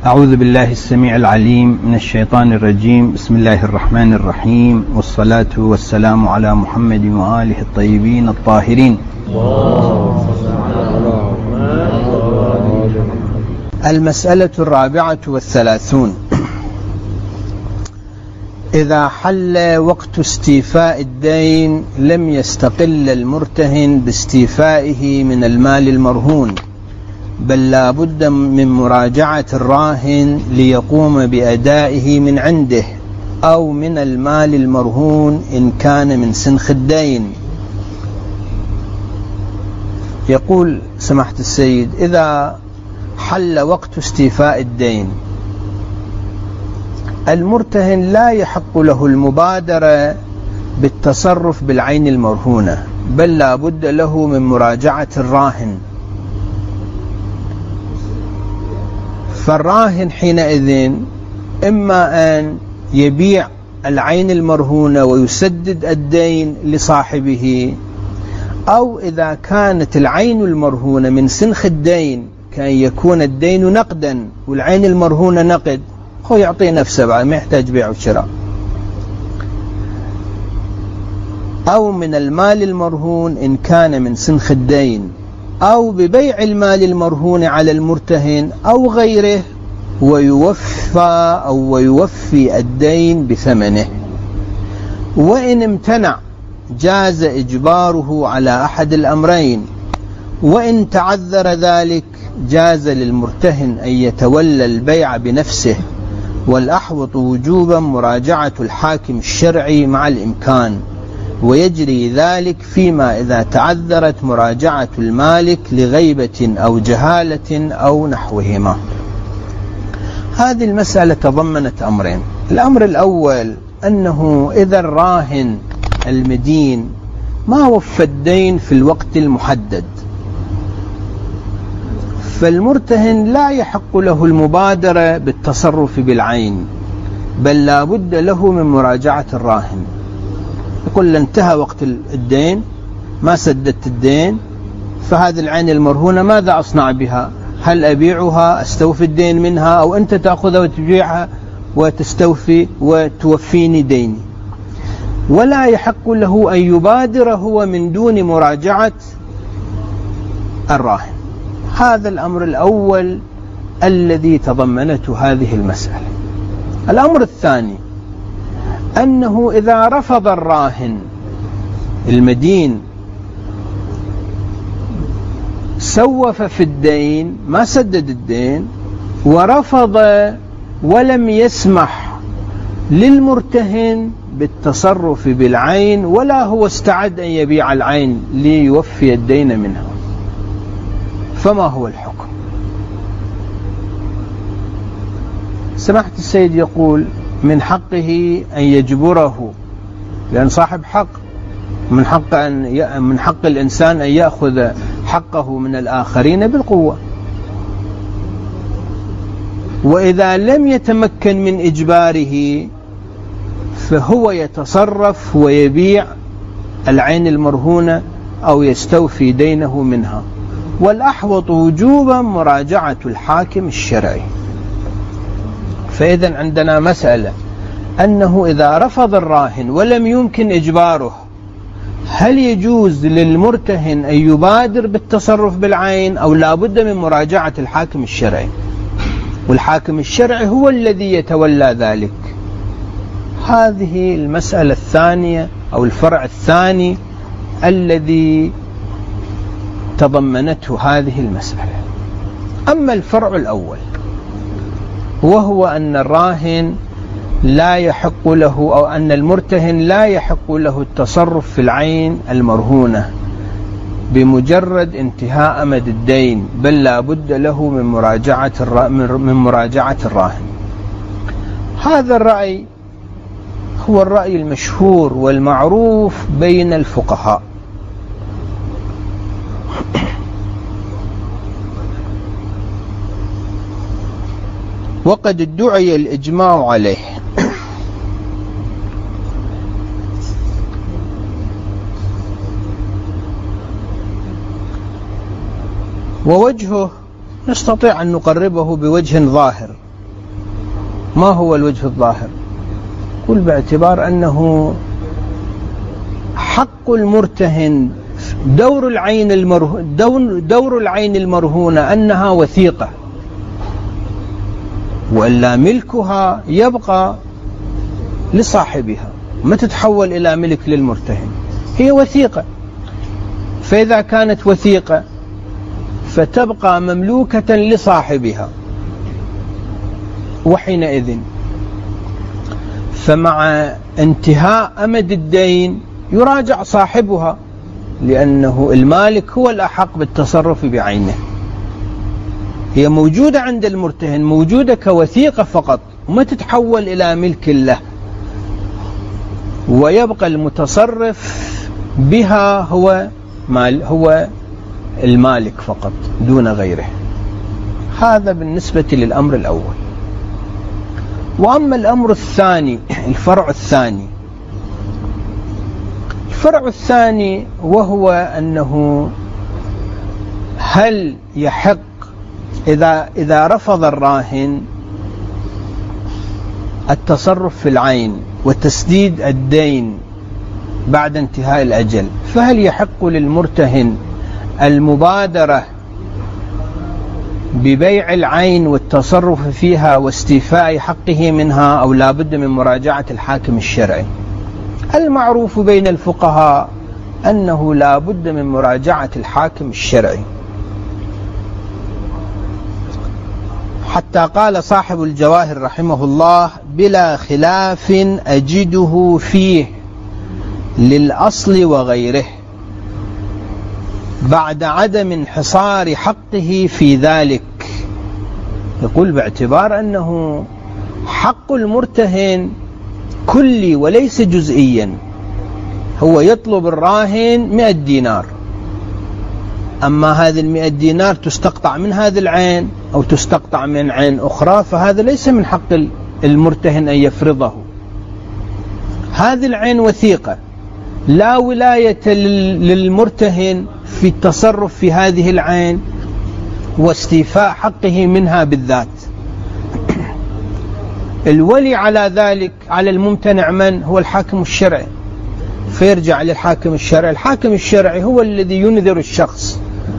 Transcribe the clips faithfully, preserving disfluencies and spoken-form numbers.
أعوذ بالله السميع العليم من الشيطان الرجيم. بسم الله الرحمن الرحيم، والصلاة والسلام على محمد وآله الطيبين الطاهرين. المسألة الرابعة والثلاثون: إذا حل وقت استيفاء الدين لم يستقل المرتهن باستيفائه من المال المرهون، بل لا بد من مراجعة الراهن ليقوم بأدائه من عنده أو من المال المرهون إن كان من سنخ الدين. يقول سماحة السيد: إذا حل وقت استيفاء الدين المرتهن لا يحق له المبادرة بالتصرف بالعين المرهونة، بل لا بد له من مراجعة الراهن. فالراهن حينئذ إما أن يبيع العين المرهونة ويسدد الدين لصاحبه، أو إذا كانت العين المرهونة من سنخ الدين كان يكون الدين نقدا والعين المرهونة نقد، هو يعطي نفسه بعد ما يحتاج بيع وشراء، أو من المال المرهون إن كان من سنخ الدين، أو ببيع المال المرهون على المرتهن أو غيره ويوفى أو ويوفي الدين بثمنه. وإن امتنع جاز إجباره على أحد الأمرين، وإن تعذر ذلك جاز للمرتهن أن يتولى البيع بنفسه، والأحوط وجوبا مراجعة الحاكم الشرعي مع الإمكان، ويجري ذلك فيما إذا تعذرت مراجعة المالك لغيبة أو جهالة أو نحوهما. هذه المسألة تضمنت أمرين: الأمر الأول أنه إذا الراهن المدين ما وفى الدين في الوقت المحدد، فالمرتهن لا يحق له المبادرة بالتصرف بالعين، بل لا بد له من مراجعة الراهن. يقول: انتهى وقت الدين، ما سددت الدين، فهذه العين المرهونة ماذا أصنع بها؟ هل أبيعها أستوفي الدين منها، أو أنت تأخذها وتبيعها وتستوفي وتوفيني ديني؟ ولا يحق له أن يبادر هو من دون مراجعة الراهن. هذا الأمر الأول الذي تضمنته هذه المسألة. الأمر الثاني أنه إذا رفض الراهن المدين، سوف في الدين، ما سدد الدين، ورفض ولم يسمح للمرتهن بالتصرف بالعين، ولا هو استعد أن يبيع العين ليوفي الدين منها، فما هو الحكم؟ سماحة السيد يقول: من حقه أن يجبره، لأن صاحب حق، من حق أن ي... من حق الإنسان أن يأخذ حقه من الآخرين بالقوة. وإذا لم يتمكن من إجباره فهو يتصرف ويبيع العين المرهونة أو يستوفي دينه منها، والأحوط وجوبا مراجعة الحاكم الشرعي. فإذا عندنا مسألة أنه إذا رفض الراهن ولم يمكن إجباره، هل يجوز للمرتهن أن يبادر بالتصرف بالعين، أو لا بد من مراجعة الحاكم الشرعي؟ والحاكم الشرعي هو الذي يتولى ذلك. هذه المسألة الثانية أو الفرع الثاني الذي تضمنته هذه المسألة. أما الفرع الأول وهو أن الراهن لا يحق له، أو أن المرتهن لا يحق له التصرف في العين المرهونة بمجرد انتهاء أمد الدين، بل لا بد له من مراجعة من مراجعة الراهن. هذا الرأي هو الرأي المشهور والمعروف بين الفقهاء. وقد ادعي الإجماع عليه. ووجهه نستطيع أن نقربه بوجه ظاهر، ما هو الوجه الظاهر؟ قل باعتبار أنه حق المرتهن دور العين المرهون دور, دور العين المرهونة أنها وثيقة، وإلا ملكها يبقى لصاحبها، ما تتحول إلى ملك للمرتهن، هي وثيقة. فإذا كانت وثيقة فتبقى مملوكة لصاحبها، وحينئذ فمع انتهاء أمد الدين يراجع صاحبها، لأنه المالك هو الأحق بالتصرف بعينه. هي موجودة عند المرتهن، موجودة كوثيقة فقط، وما تتحول إلى ملك له، ويبقى المتصرف بها هو مال هو المالك فقط دون غيره. هذا بالنسبة للأمر الأول. وأما الأمر الثاني، الفرع الثاني الفرع الثاني وهو أنه هل يحق إذا إذا رفض الراهن التصرف في العين وتسديد الدين بعد انتهاء الأجل، فهل يحق للمرتهن المبادرة ببيع العين والتصرف فيها واستيفاء حقه منها، أو لا بد من مراجعة الحاكم الشرعي؟ المعروف بين الفقهاء أنه لا بد من مراجعة الحاكم الشرعي، حتى قال صاحب الجواهر رحمه الله: بلا خلاف أجده فيه للأصل وغيره بعد عدم انحصار حقه في ذلك. يقول باعتبار أنه حق المرتهن كلي وليس جزئيا، هو يطلب الراهن مئة دينار، أما هذه المئة دينار تستقطع من هذه العين أو تستقطع من عين أخرى، فهذا ليس من حق المرتهن أن يفرضه. هذه العين وثيقة، لا ولاية للمرتهن في التصرف في هذه العين واستيفاء حقه منها بالذات. الولي على ذلك على الممتنع من هو الحاكم الشرعي، فيرجع للحاكم الشرعي. الحاكم الشرعي هو الذي ينذر الشخص،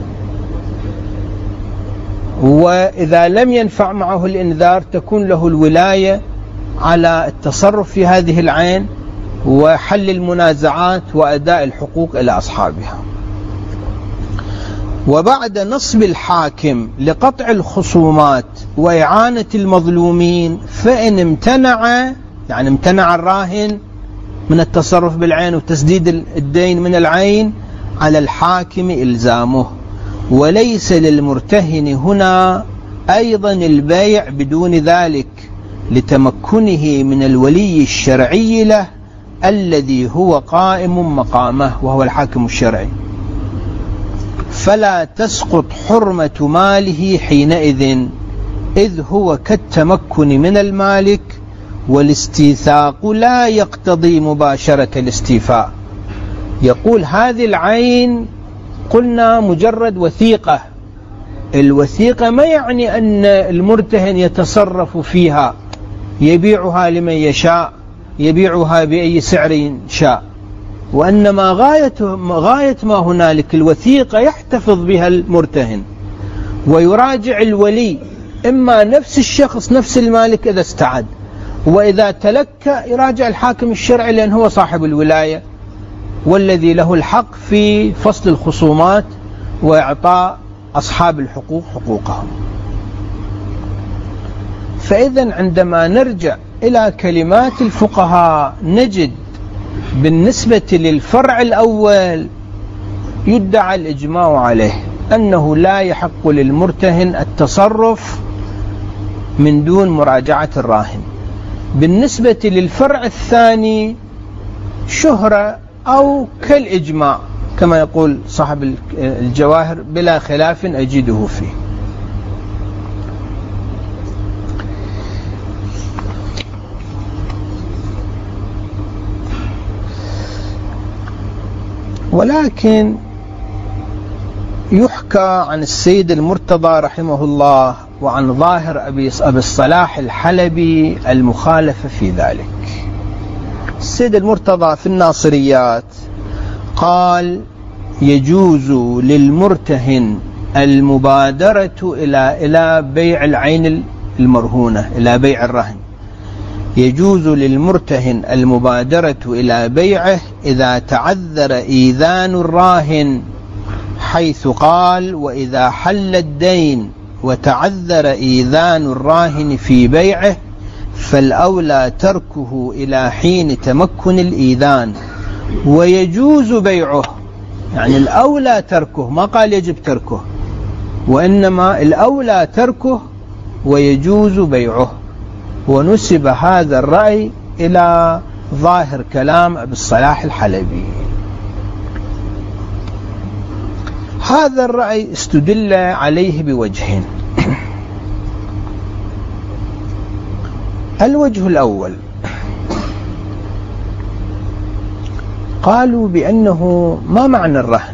وإذا لم ينفع معه الإنذار تكون له الولاية على التصرف في هذه العين وحل المنازعات وأداء الحقوق إلى أصحابها. وبعد نصب الحاكم لقطع الخصومات وإعانة المظلومين، فإن امتنع يعني امتنع الراهن من التصرف بالعين وتسديد الدين من العين، على الحاكم إلزامه، وليس للمرتهن هنا أيضا البيع بدون ذلك، لتمكنه من الولي الشرعي له الذي هو قائم مقامه وهو الحاكم الشرعي، فلا تسقط حرمة ماله حينئذ، إذ هو كالتمكن من المالك، والاستيثاق لا يقتضي مباشرة الاستيفاء. يقول هذه العين قلنا مجرد وثيقة، الوثيقة ما يعني أن المرتهن يتصرف فيها، يبيعها لمن يشاء، يبيعها بأي سعر شاء، وأنما غاية, غاية ما هنالك الوثيقة يحتفظ بها المرتهن، ويراجع الولي إما نفس الشخص نفس المالك إذا استعد، وإذا تلك يراجع الحاكم الشرعي لأن هو صاحب الولاية والذي له الحق في فصل الخصومات وإعطاء أصحاب الحقوق حقوقهم. فإذا عندما نرجع إلى كلمات الفقهاء نجد بالنسبة للفرع الأول يدعى الإجماع عليه أنه لا يحق للمرتهن التصرف من دون مراجعة الراهن. بالنسبة للفرع الثاني شهرة أو كالإجماع كما يقول صاحب الجواهر: بلا خلاف أجده فيه. ولكن يحكى عن السيد المرتضى رحمه الله وعن ظاهر أبي الصلاح الحلبي المخالفة في ذلك. السيد المرتضى في الناصريات قال: يجوز للمرتهن المبادرة إلى إلى بيع العين المرهونة، إلى بيع الرهن. يجوز للمرتهن المبادرة إلى بيعه إذا تعذر إيذان الراهن، حيث قال: وإذا حل الدين وتعذر إيذان الراهن في بيعه فالأولى تركه إلى حين تمكن الإيذان، ويجوز بيعه. يعني الأولى تركه، ما قال يجب تركه، وإنما الأولى تركه ويجوز بيعه. ونسب هذا الرأي إلى ظاهر كلام أبي الصلاح الحلبي. هذا الرأي استدل عليه بوجهين. الوجه الأول، قالوا بأنه ما معنى الرهن؟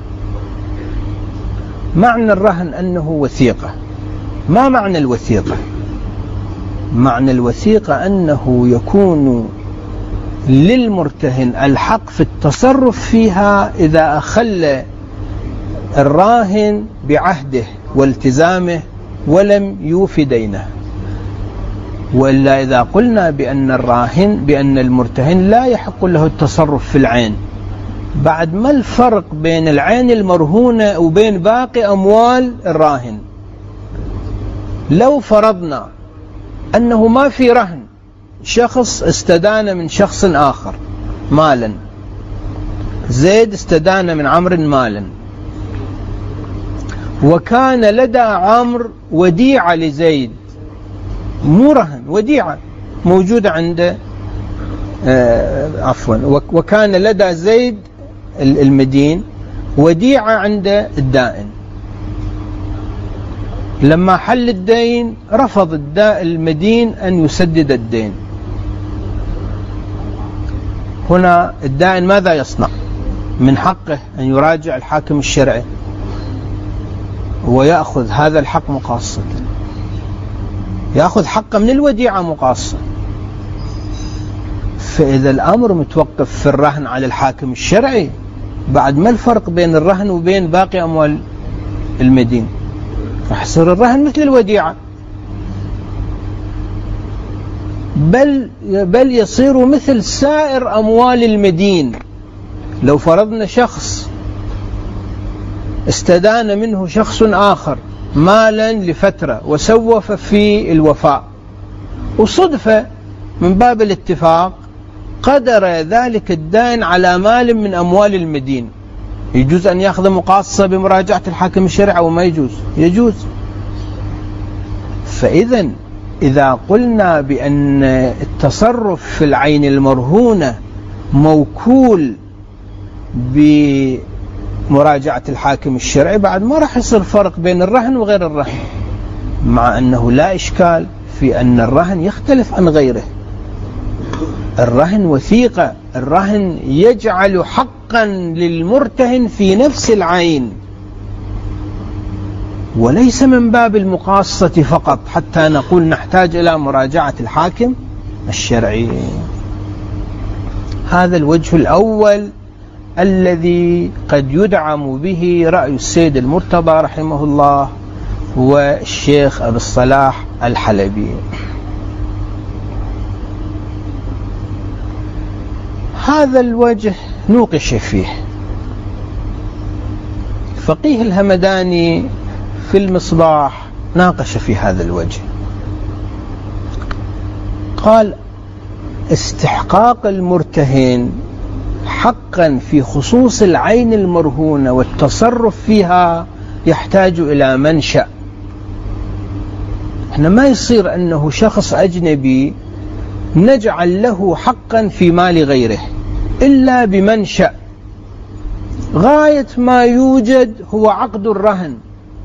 معنى الرهن أنه وثيقة. ما معنى الوثيقة؟ معنى الوثيقة أنه يكون للمرتهن الحق في التصرف فيها إذا أخل الراهن بعهده والتزامه ولم يوفي دينه. وإلا إذا قلنا بأن الراهن بأن المرتهن لا يحق له التصرف في العين، بعد ما الفرق بين العين المرهونة وبين باقي أموال الراهن؟ لو فرضنا أنه ما في رهن، شخص استدان من شخص آخر مالا، زيد استدان من عمرو مالا، وكان لدى عمرو وديعة لزيد، مو رهن، وديعة موجودة عنده، آه عفوا، وكان لدى زيد المدين وديعة عند الدائن. لما حل الدين رفض الداء المدين أن يسدد الدين. هنا الدائن ماذا يصنع؟ من حقه أن يراجع الحاكم الشرعي ويأخذ هذا الحق مقاصة، يأخذ حقه من الوديعة مقاصة. فإذا الأمر متوقف في الرهن على الحاكم الشرعي، بعد ما الفرق بين الرهن وبين باقي أموال المدين؟ راح يصير الرهن مثل الوديعة، بل بل يصير مثل سائر أموال المدين. لو فرضنا شخص استدان منه شخص آخر مالا لفترة وسوف في الوفاء، وصدفة من باب الاتفاق قدر ذلك الدائن على مال من أموال المدين، يجوز أن يأخذ مقاصة بمراجعة الحاكم الشرعي أو ما يجوز؟ يجوز. فإذا إذا قلنا بأن التصرف في العين المرهونة موكول بمراجعة الحاكم الشرعي، بعد ما راح يصير فرق بين الرهن وغير الرهن، مع أنه لا إشكال في أن الرهن يختلف عن غيره. الرهن وثيقة، الرهن يجعل حقا للمرتهن في نفس العين، وليس من باب المقاصة فقط حتى نقول نحتاج إلى مراجعة الحاكم الشرعي. هذا الوجه الأول الذي قد يدعم به رأي السيد المرتضى رحمه الله والشيخ أبي الصلاح الحلبي. هذا الوجه نوقش فيه. فقيه الهمداني في المصباح ناقش في هذا الوجه، قال: استحقاق المرتهن حقا في خصوص العين المرهونة والتصرف فيها يحتاج إلى منشأ. احنا ما يصير أنه شخص أجنبي نجعل له حقا في مال غيره إلا بمنشأ. غاية ما يوجد هو عقد الرهن.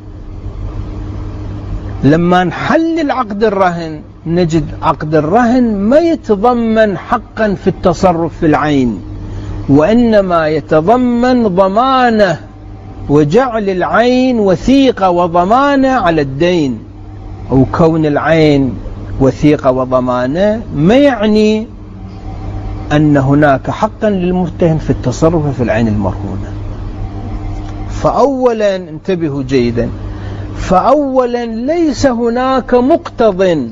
لما نحلل عقد الرهن نجد عقد الرهن ما يتضمن حقا في التصرف في العين، وإنما يتضمن ضمانه وجعل العين وثيقة وضمانة على الدين، أو كون العين وثيقة وضمانة ما يعني أن هناك حقا للمرتهن في التصرف في العين المرهونة. فأولا انتبهوا جيدا، فأولا ليس هناك مقتض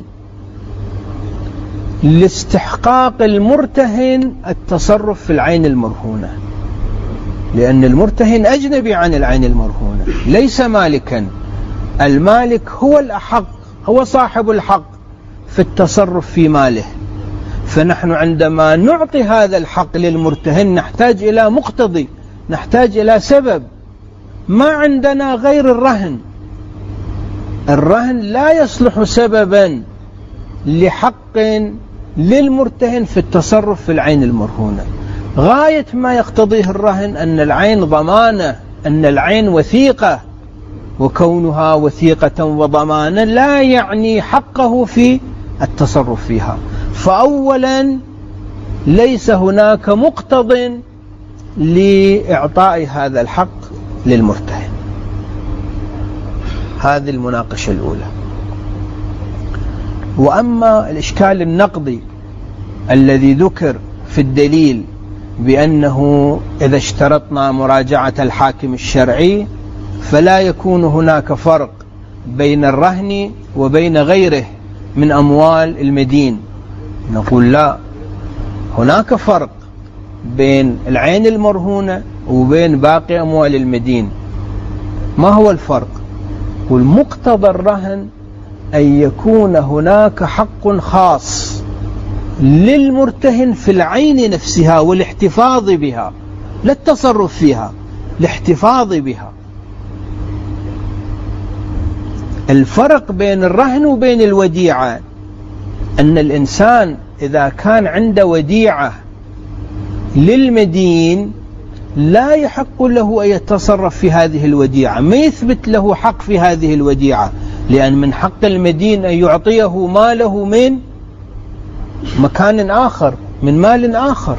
لاستحقاق المرتهن التصرف في العين المرهونة، لأن المرتهن أجنبي عن العين المرهونة، ليس مالكا. المالك هو الأحق، هو صاحب الحق في التصرف في ماله. فنحن عندما نعطي هذا الحق للمرتهن نحتاج إلى مقتضي، نحتاج إلى سبب. ما عندنا غير الرهن. الرهن لا يصلح سببا لحق للمرتهن في التصرف في العين المرهونة. غاية ما يقتضيه الرهن أن العين ضمانة، أن العين وثيقة، وكونها وثيقة وضمانة لا يعني حقه في التصرف فيها. فأولا ليس هناك مقتض لإعطاء هذا الحق للمرتهن. هذه المناقشة الأولى. وأما الإشكال النقضي الذي ذكر في الدليل بأنه إذا اشترطنا مراجعة الحاكم الشرعي فلا يكون هناك فرق بين الرهن وبين غيره من أموال المدين، نقول لا، هناك فرق بين العين المرهونة وبين باقي أموال المدين. ما هو الفرق؟ والمقتضى الرهن أن يكون هناك حق خاص للمرتهن في العين نفسها والاحتفاظ بها، لا التصرف فيها، الاحتفاظ بها. الفرق بين الرهن وبين الوديعة أن الإنسان إذا كان عنده وديعة للمدين لا يحق له أن يتصرف في هذه الوديعة، ما يثبت له حق في هذه الوديعة، لأن من حق المدين أن يعطيه ماله من مكان آخر، من مال آخر.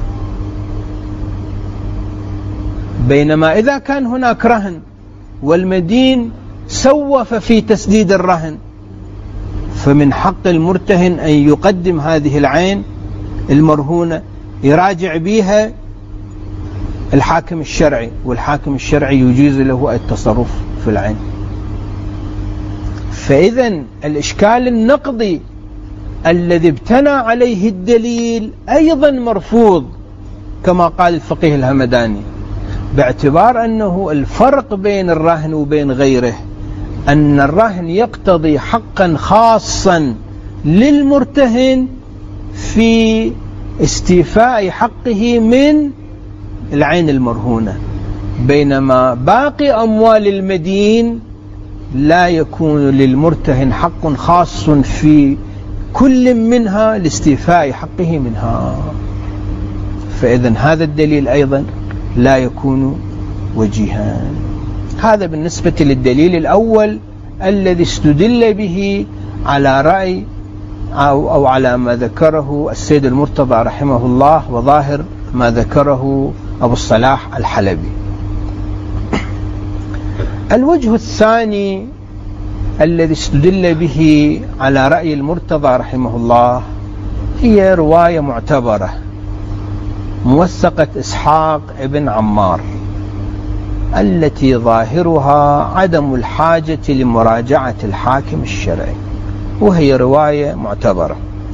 بينما إذا كان هناك رهن والمدين سوف في تسديد الرهن فمن حق المرتهن أن يقدم هذه العين المرهونة يراجع بها الحاكم الشرعي، والحاكم الشرعي يجيز له التصرف في العين. فإذا الإشكال النقضي الذي ابتنى عليه الدليل أيضا مرفوض كما قال الفقيه الهمداني، باعتبار أنه الفرق بين الرهن وبين غيره أن الرهن يقتضي حقا خاصا للمرتهن في استيفاء حقه من العين المرهونة، بينما باقي أموال المدين لا يكون للمرتهن حق خاص في كل منها لاستيفاء حقه منها. فإذن هذا الدليل أيضا لا يكون وجيها. هذا بالنسبة للدليل الأول الذي استدل به على رأي أو, أو على ما ذكره السيد المرتضى رحمه الله وظاهر ما ذكره أبو الصلاح الحلبي. الوجه الثاني الذي استدل به على رأي المرتضى رحمه الله هي رواية معتبرة موثقة إسحاق ابن عمار التي ظاهرها عدم الحاجة لمراجعة الحاكم الشرعي، وهي رواية معتبرة.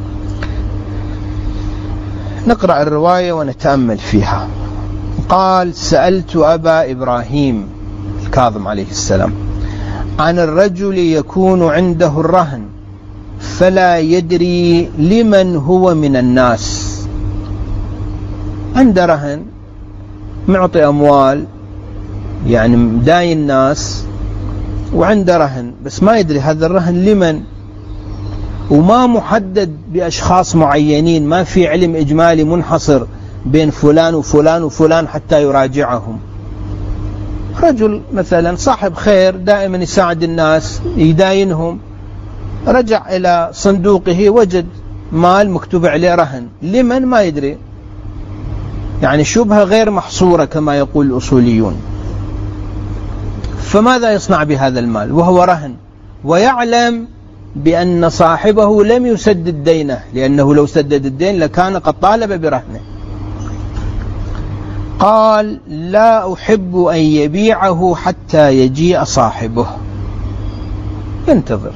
نقرأ الرواية ونتأمل فيها. قال: سألت أبا إبراهيم الكاظم عليه السلام عن الرجل يكون عنده الرهن فلا يدري لمن هو من الناس. عنده رهن، معطي أموال، يعني مداين الناس، وعنده رهن بس ما يدري هذا الرهن لمن، وما محدد بأشخاص معينين، ما في علم إجمالي منحصر بين فلان وفلان وفلان حتى يراجعهم. رجل مثلا صاحب خير دائما يساعد الناس يداينهم، رجع إلى صندوقه وجد مال مكتوب عليه رهن، لمن ما يدري، يعني شبهة غير محصورة كما يقول الأصوليون. فماذا يصنع بهذا المال وهو رهن ويعلم بأن صاحبه لم يسدد دينه، لأنه لو سدد الدين لكان قد طالب برهنه؟ قال: لا أحب أن يبيعه حتى يجيء صاحبه، ينتظر.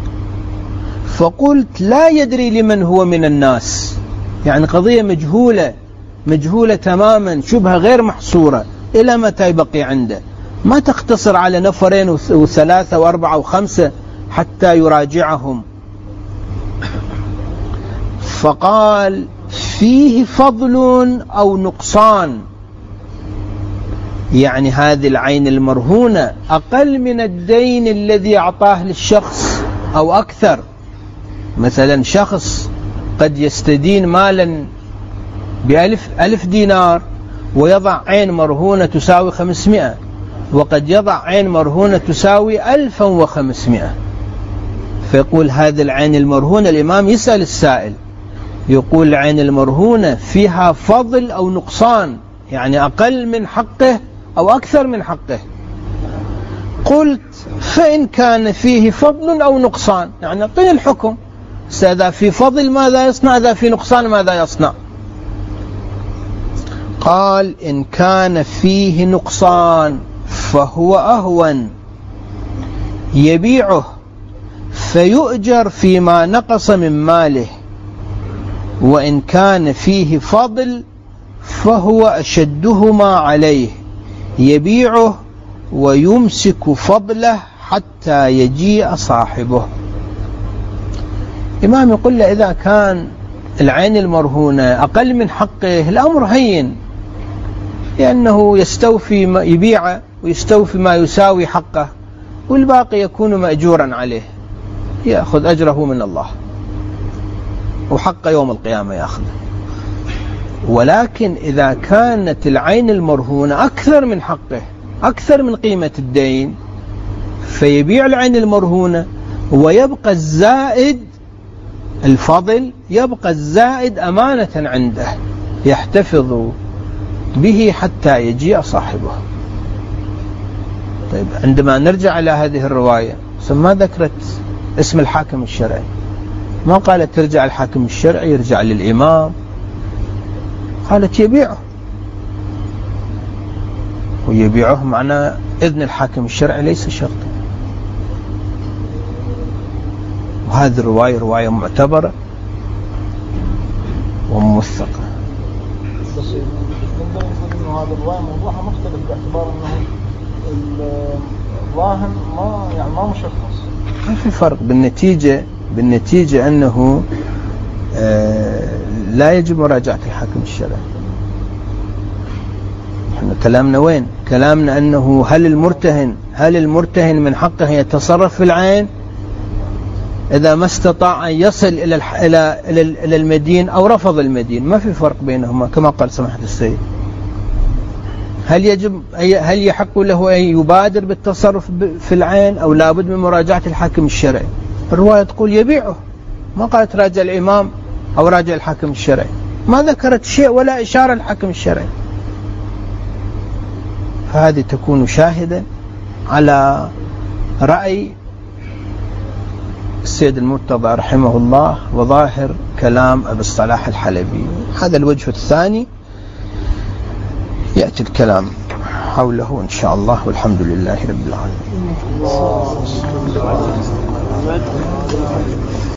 فقلت: لا يدري لمن هو من الناس، يعني قضية مجهولة مجهولة تماما، شبهة غير محصورة، إلى متى يبقي عنده؟ ما تقتصر على نفرين وثلاثة وأربعة وخمسة حتى يراجعهم. فقال: فيه فضل أو نقصان، يعني هذه العين المرهونة أقل من الدين الذي أعطاه للشخص أو أكثر. مثلا شخص قد يستدين مالا بألف ألف دينار ويضع عين مرهونة تساوي خمسمائة، وقد يضع عين مرهونة تساوي ألفا وخمسمائة. فيقول هذه العين المرهونة، الإمام يسأل السائل يقول: العين المرهونة فيها فضل أو نقصان، يعني أقل من حقه أو أكثر من حقه. قلت: فإن كان فيه فضل أو نقصان، يعني أعطيني الحكم، إذا في فضل ماذا يصنع، إذا في نقصان ماذا يصنع؟ قال: إن كان فيه نقصان فهو أهون، يبيعه فيؤجر فيما نقص من ماله، وإن كان فيه فضل فهو أشدهما عليه، يبيعه ويمسك فضله حتى يجيء صاحبه. الإمام يقول له: إذا كان العين المرهونة أقل من حقه الأمر هين، لأنه يستوفي ما يبيعه ويستوفي ما يساوي حقه، والباقي يكون مأجورا عليه، يأخذ أجره من الله وحق يوم القيامة يأخذه. ولكن إذا كانت العين المرهونة أكثر من حقه، أكثر من قيمة الدين، فيبيع العين المرهونة ويبقى الزائد الفضل، يبقى الزائد أمانة عنده يحتفظ به حتى يجيء صاحبه. طيب، عندما نرجع إلى هذه الرواية، ما ذكرت اسم الحاكم الشرعي، ما قالت ترجع الحاكم الشرعي يرجع للإمام، قالت يبيعه، ويبيعه معنى إذن الحاكم الشرعي ليس شرطا. وهذه الرواية رواية معتبرة وموثقة. بس انه هذه الرواية موضوعها مختلف، باعتبار انه الراهن ما يعني ما مشخص. ما في فرق بالنتيجة، بالنتيجة أنه آه لا يجب مراجعة الحاكم الشرعي. احنا كلامنا وين؟ كلامنا أنه هل المرتهن هل المرتهن من حقه يتصرف في العين إذا ما استطاع أن يصل إلى إلى إلى المدين أو رفض المدين؟ ما في فرق بينهما كما قال سماحة السيد. هل يجب هل يحق له أن يبادر بالتصرف في العين أو لابد من مراجعة الحاكم الشرعي؟ الرواية تقول يبيعه، ما قالت راجع الإمام أو راجع الحاكم الشرعي، ما ذكرت شيء ولا إشارة الحاكم الشرعي. فهذه تكون شاهدا على رأي السيد المرتضى رحمه الله وظاهر كلام أبي الصلاح الحلبي. هذا الوجه الثاني يأتي الكلام حوله إن شاء الله، والحمد لله رب العالمين.